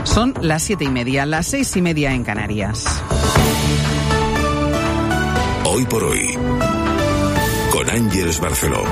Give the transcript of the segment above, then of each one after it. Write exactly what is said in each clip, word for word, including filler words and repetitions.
Son las siete y media, las seis y media en Canarias. Hoy por hoy, con Ángeles Barceló.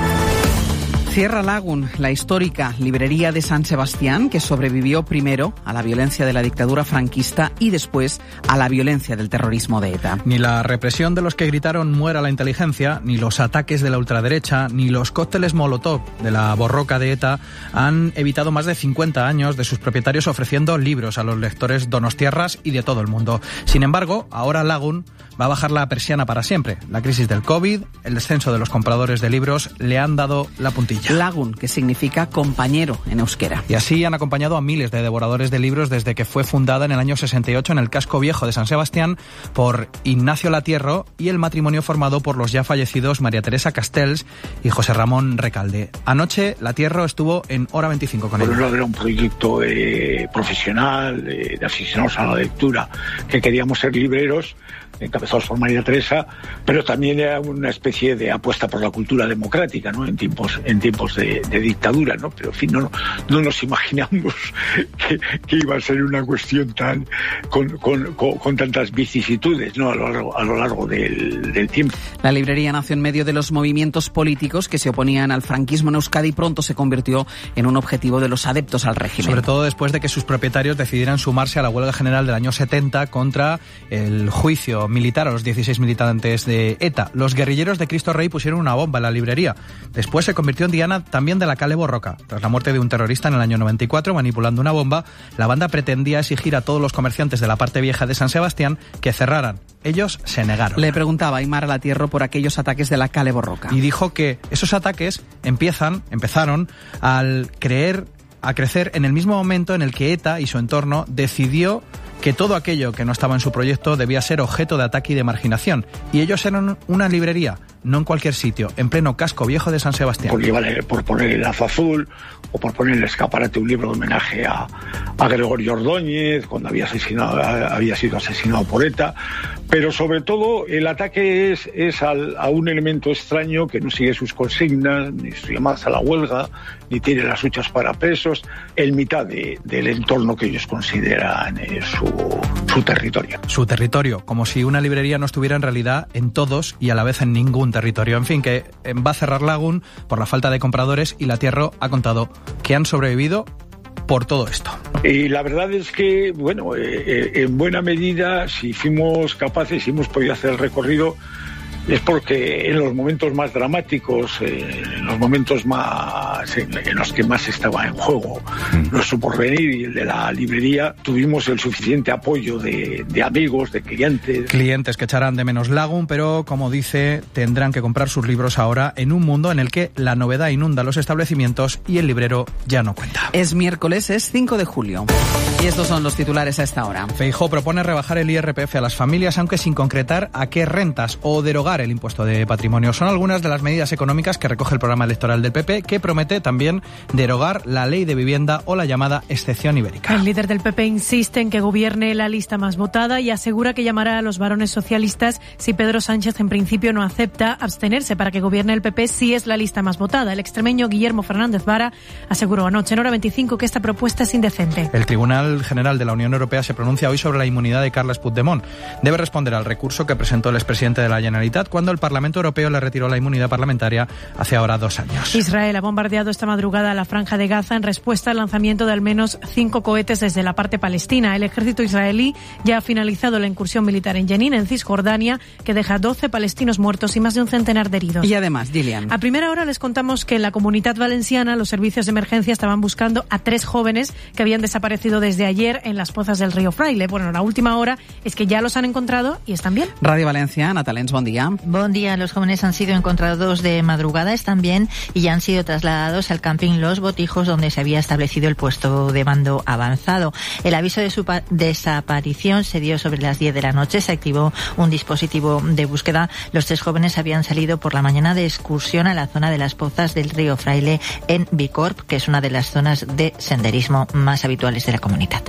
Cierra Lagun, la histórica librería de San Sebastián, que sobrevivió primero a la violencia de la dictadura franquista y después a la violencia del terrorismo de ETA. Ni la represión de los que gritaron muera la inteligencia, ni los ataques de la ultraderecha, ni los cócteles Molotov de la borroca de ETA han evitado más de cincuenta años de sus propietarios ofreciendo libros a los lectores donostiarras y de todo el mundo. Sin embargo, ahora Lagun va a bajar la persiana para siempre. La crisis del COVID, el descenso de los compradores de libros le han dado la puntilla. Lagun, que significa compañero en euskera. Y así han acompañado a miles de devoradores de libros desde que fue fundada en el año sesenta y ocho en el casco viejo de San Sebastián por Ignacio Latierro y el matrimonio formado por los ya fallecidos María Teresa Castells y José Ramón Recalde. Anoche Latierro estuvo en Hora veinticinco con ellos. Era un proyecto eh, profesional, eh, de aficionados a la lectura, que queríamos ser libreros, encabezados por María Teresa, pero también era una especie de apuesta por la cultura democrática, ¿no? En tiempos, en tiempos de, de dictadura, ¿no? Pero en fin, no, no nos imaginamos que, que iba a ser una cuestión tan con, con, con, con tantas vicisitudes, ¿no? A lo largo, a lo largo del, del tiempo. La librería nació en medio de los movimientos políticos que se oponían al franquismo en Euskadi y pronto se convirtió en un objetivo de los adeptos al régimen. Sobre todo después de que sus propietarios decidieran sumarse a la huelga general del año setenta contra el juicio militar a los dieciséis militantes de ETA. Los guerrilleros de Cristo Rey pusieron una bomba en la librería. Después se convirtió en diana también de la Cale Borroca. Tras la muerte de un terrorista en el año noventa y cuatro, manipulando una bomba, la banda pretendía exigir a todos los comerciantes de la parte vieja de San Sebastián que cerraran. Ellos se negaron. Le preguntaba a Aymar Latierro por aquellos ataques de la Cale Borroca. Y dijo que esos ataques empiezan, empezaron al creer, a crecer en el mismo momento en el que ETA y su entorno decidió que todo aquello que no estaba en su proyecto debía ser objeto de ataque y de marginación. Y ellos eran una librería, no en cualquier sitio, en pleno casco viejo de San Sebastián. Por, llevar, por poner el lazo azul o por poner el escaparate un libro de homenaje a, a Gregorio Ordóñez cuando había, asesinado, había sido asesinado por ETA. Pero sobre todo el ataque es, es al, a un elemento extraño que no sigue sus consignas, ni sus llamadas a la huelga, ni tiene las huchas para presos, en mitad de, del entorno que ellos consideran eh, su, su territorio. Su territorio, como si una librería no estuviera en realidad en todos y a la vez en ningún territorio. En fin, que va a cerrar Lagun por la falta de compradores y Latierro ha contado que han sobrevivido por todo esto. Y la verdad es que, bueno, eh, en buena medida, si fuimos capaces, si hemos podido hacer el recorrido, es porque en los momentos más dramáticos, eh, en los momentos más en, en los que más estaba en juego mm. nuestro porvenir y el de la librería, tuvimos el suficiente apoyo de, de amigos, de clientes. Clientes que echarán de menos Lagun, pero como dice, tendrán que comprar sus libros ahora en un mundo en el que la novedad inunda los establecimientos y el librero ya no cuenta. Es miércoles, es cinco de julio. Y estos son los titulares a esta hora. Feijóo propone rebajar el I R P F a las familias, aunque sin concretar a qué rentas, o derogar el impuesto de patrimonio. Son algunas de las medidas económicas que recoge el programa electoral del P P, que promete también derogar la ley de vivienda o la llamada excepción ibérica. El líder del P P insiste en que gobierne la lista más votada y asegura que llamará a los varones socialistas si Pedro Sánchez en principio no acepta abstenerse para que gobierne el P P si es la lista más votada. El extremeño Guillermo Fernández Vara aseguró anoche en Hora veinticinco que esta propuesta es indecente. El Tribunal General de la Unión Europea se pronuncia hoy sobre la inmunidad de Carles Puigdemont. Debe responder al recurso que presentó el expresidente de la Generalitat cuando el Parlamento Europeo le retiró la inmunidad parlamentaria hace ahora dos años. Israel ha bombardeado esta madrugada la Franja de Gaza en respuesta al lanzamiento de al menos cinco cohetes desde la parte palestina. El ejército israelí ya ha finalizado la incursión militar en Jenin, en Cisjordania, que deja doce palestinos muertos y más de un centenar de heridos. Y además, Gillian. A primera hora les contamos que en la Comunitat Valenciana los servicios de emergencia estaban buscando a tres jóvenes que habían desaparecido desde ayer en las pozas del río Fraile. Bueno, la última hora es que ya los han encontrado y están bien. Radio Valencia, Natalens, buen día. Buen día. Los jóvenes han sido encontrados de madrugada, están bien y ya han sido trasladados al camping Los Botijos, donde se había establecido el puesto de mando avanzado. El aviso de su desaparición se dio sobre las diez de la noche. Se activó un dispositivo de búsqueda. Los tres jóvenes habían salido por la mañana de excursión a la zona de las pozas del río Fraile en Bicorp, que es una de las zonas de senderismo más habituales de la comunidad.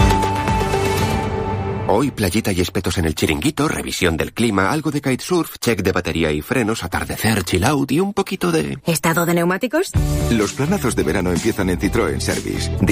Hoy playita y espetos en el chiringuito, revisión del clima, algo de kitesurf, check de batería y frenos, atardecer, chill out y un poquito de... ¿Estado de neumáticos? Los planazos de verano empiezan en Citroën Service.